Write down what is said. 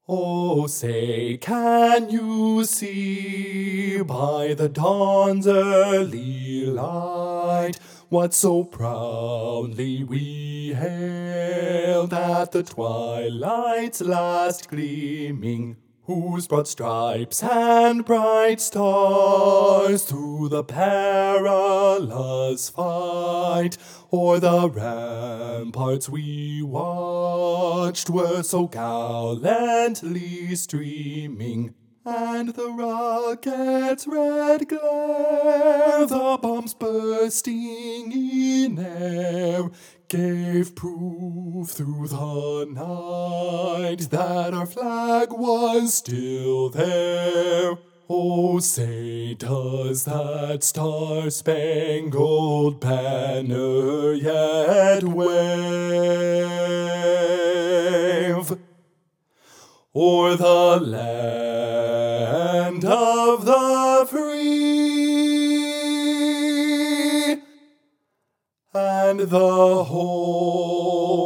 Oh, say, can you see by the dawn's early light what so proudly we hailed at the twilight's last gleaming, whose broad stripes and bright stars through the perilous fight o'er the ramparts we watched were so gallantly streaming, and the rocket's red glare, the bombs bursting in air, gave proof through the night that our flag was still there. Oh, say, does that star-spangled banner yet wave o'er the land of the free and the whole